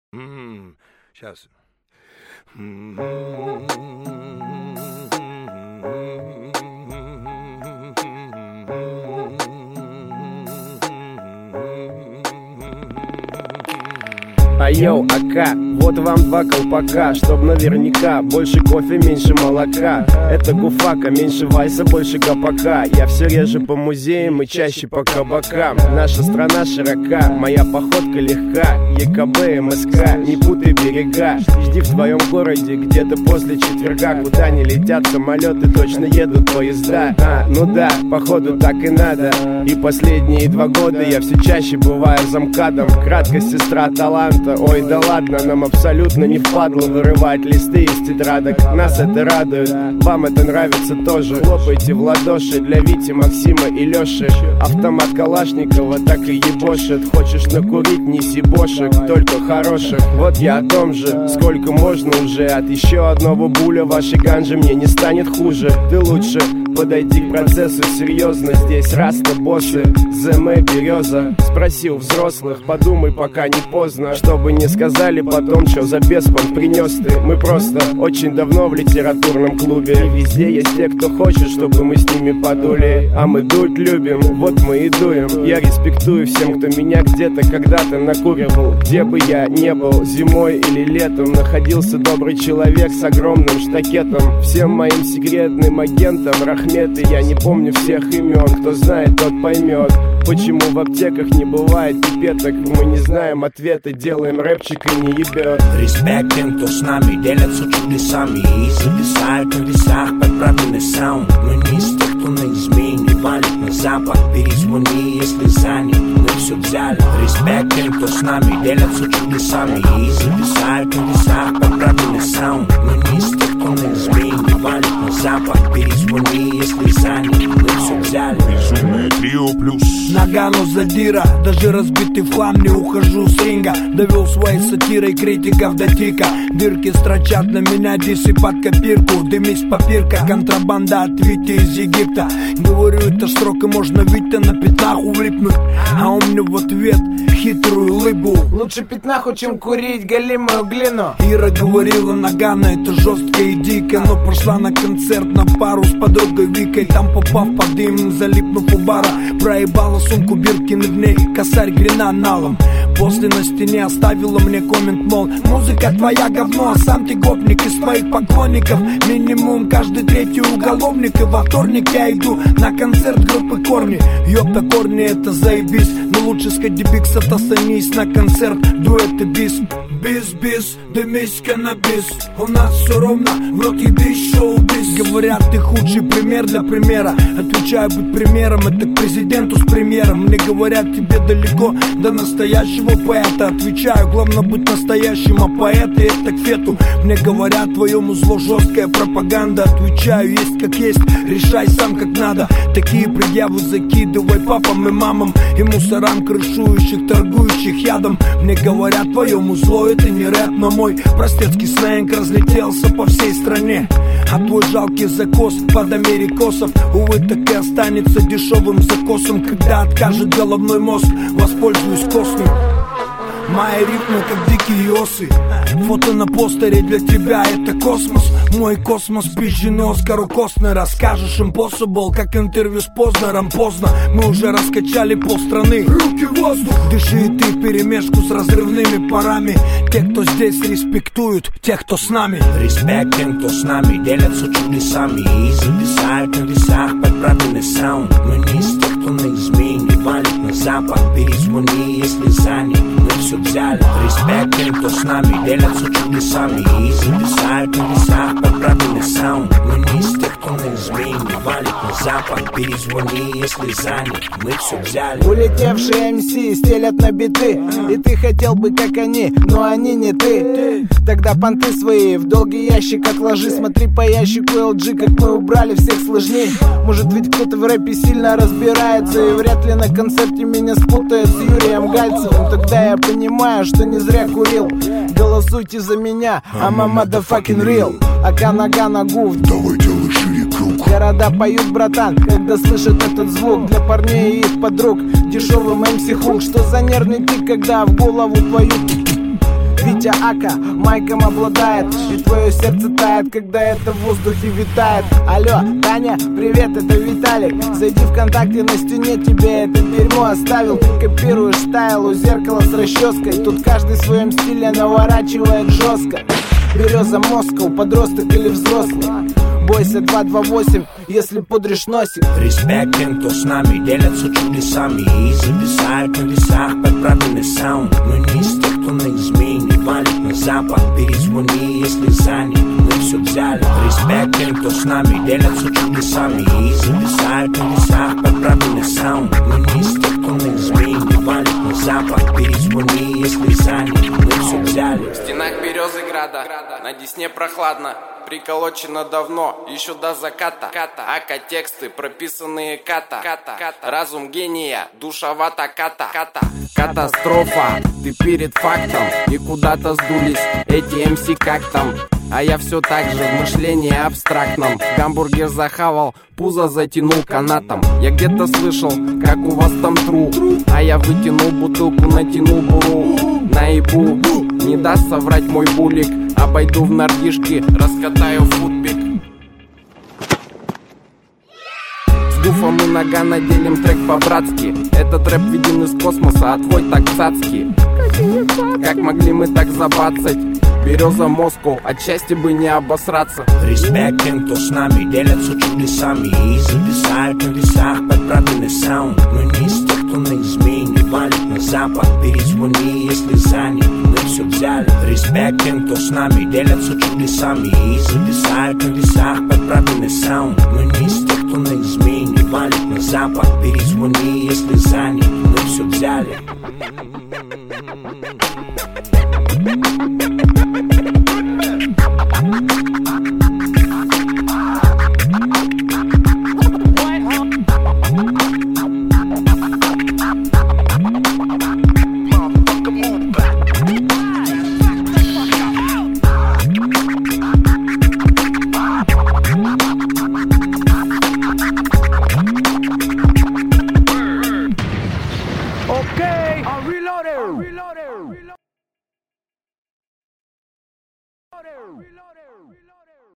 Сейчас. Айоу, АК, вот вам 2 колпака, чтоб наверняка больше кофе, меньше молока. Это гуфака, меньше вайса, больше гопака. Я все реже по музеям и чаще по кабакам. Наша страна широка, моя походка легка. ЕКБ, МСК, не путай берега. Жди в твоем городе где-то после четверга. Куда не летят самолеты, точно едут поезда. Ну да, походу так и надо. И последние 2 года я все чаще бываю замкадом. Краткость сестра таланта. Ой, да ладно, нам абсолютно не впадло вырывать листы из тетрадок. Нас это радует, вам это нравится тоже. Хлопайте в ладоши для Вити, Максима и Лёши. Автомат Калашникова так и ебошит. Хочешь накурить, неси бошек, только хороших. Вот я о том же, сколько можно уже. От еще одного буля вашей ганжи мне не станет хуже. Ты лучше подойди к процессу серьезно. Здесь раста боссы, ЗМ береза. Спроси у взрослых, подумай, пока не поздно. Чтобы не сказали потом, что за беспон принес ты. Мы просто очень давно в литературном клубе. И везде есть те, кто хочет, чтобы мы с ними подули. А мы дуть любим, вот мы и дуем. Я респектую всем, кто меня где-то когда-то накуривал. Где бы я не был, зимой или летом, находился добрый человек с огромным штакетом. Всем моим секретным агентам рахметы. Я не помню всех имен, кто знает, тот поймет. Почему в аптеках не бывает пипеток? Мы не знаем ответа, делаем рэпчик и не ебет. Респект тем, кто с нами делятся чудесами и зависают на весах под правильный саунд. Мы не из тех, кто на измене валит на запад. Перезвони, если занят, мы все взяли. Респект тем, кто с нами делятся чудесами и зависают на весах под правильный саунд. Мы не из тех, кто на измене валит на запад. Перезвони, если занят, мы все взяли. Безумное трио плюс Нагану задира, даже разбитый в хлам не ухожу с ринга. Довел своей сатирой критиков до тика. Дырки строчат на меня дисы под копирку. Дымись попирка, контрабанда от Вити из Египта. Говорю, это строк и можно Витя на пятнах улипнуть. А он мне в ответ хитрую улыбу. Лучше пятнаху, чем курить галимую глину. Ира говорила, Нагана, это жестко и дико. Но пошла на концерт на пару с подругой Викой. Там попав под дым, залипнув у бара. Проебала сумку Биркин, в ней косарь гренаналом. После на стене оставила мне коммент, мол, музыка твоя говно, а сам ты гопник из своих поклонников. Минимум каждый третий уголовник. И во вторник я иду на концерт группы Корни. Ёпта, Корни, это заебись. Но лучше сходи бикс, отостанись на концерт дуэт и бис. Бис-бис, дымись каннабис. У нас все ровно, в рот ебись, шоу-биз. Говорят, ты худший пример для примера. Отвечаю, быть примером, это к президенту с премьером. Мне говорят, тебе далеко до настоящего поэта. Отвечаю, главное быть настоящим, а поэты это к фету. Мне говорят, твоему зло жесткая пропаганда. Отвечаю, есть как есть, решай сам как надо. Такие предъявы закидывай папам и мамам и мусорам, крышующих, торгующих ядом. Мне говорят, твоему зло это не рэп, но мой простецкий сленг разлетелся по всей стране. А твой жалкий закос под америкосов, увы, так и останется дешевым закосом. Когда откажет головной мозг, воспользуюсь костным. Мои ритмы как дикие осы. Фото на постере для тебя это космос. Мой космос пизженый Оскару Костнер. Расскажешь impossible, как интервью с Познером. Поздно, мы уже раскачали полстраны. Руки в воздух. Дыши и ты вперемешку с разрывными парами. Те, кто здесь респектуют, тех, кто с нами. Респект тем, кто с нами делятся чудесами и зависают на весах под правильный саунд. Мы не из тех, кто на измене валит на запад. Перезвони, если занят, мы все взяли. Респект тем, кто с нами делятся чудесами и зависают на весах под правильный саунд. Мы не из тех, кто на измене валит на запад. Перезвони, если занят, мы все взяли. Улетевшие МС стелят на биты, и ты хотел бы как они, но они не ты. Тогда понты свои в долгий ящик отложи. Смотри по ящику LG, как мы убрали всех сложней. Может ведь кто-то в рэпе сильно разбирается, и вряд ли на концерте меня спутает с Юрием Гальцевым. Тогда я понимаю, что не зря курил. Голосуйте за меня, I'm a motherfucking real. Ака нога ногу, давай делай шире круг. Города поют, братан, когда слышат этот звук. Для парней и их подруг дешевым MC хук. Что за нервный тик, когда в голову твою Хотя Ака майком обладает, и твое сердце тает, когда это в воздухе витает. Алло, Таня, привет, это Виталик. Зайди ВКонтакте, на стене тебе это дерьмо оставил. Ты копируешь стайл у зеркала с расческой. Тут каждый в своем стиле наворачивает жестко. Береза Москва, подросток или взрослый. Бойся 228, если пудришь носик. Респект тем, кто с нами делятся чудесами и зависают на весах под правильный саунд. Мы не из тех, кто на измене валит на запад. Перезвони, если занят, мы все взяли. Респект тем, кто с нами делятся чудесами и зависают на весах под правильный саунд. Мы не из тех, кто на измене валит на запад. Перезвони, если занят, мы все взяли. В стенах Березыграда, на Десне прохладно. Приколочено давно, еще до заката. Ака тексты, прописанные ката. Разум гения, душевата ката. Катастрофа, ты перед фактом. И куда-то сдулись эти МС как там. А я все так же в мышлении абстрактном. Гамбургер захавал, пузо затянул канатом. Я где-то слышал, как у вас там тру. А я вытянул бутылку, натянул буру. Наебу, не даст соврать мой булик. Обойду в нордишки, раскатаю футбик. С гуфом и Нагано делим трек по-братски. Этот рэп виден из космоса, а твой так цацкий. Как могли мы так забацать? Береза Москва, от счастья бы не обосраться. Респект тем, кто с нами делятся чудесами и зависают на весах под правильный саунд. Мы не из тех, кто на измене валит на запад. Перезвони, если занят, мы все взяли. Респект тем, кто с нами делятся чудесами и зависают на весах под правильный саунд. Мы не из тех, кто на измене валит на запад. Перезвони, если занят, мы все взяли. Okay, I'm reloaded.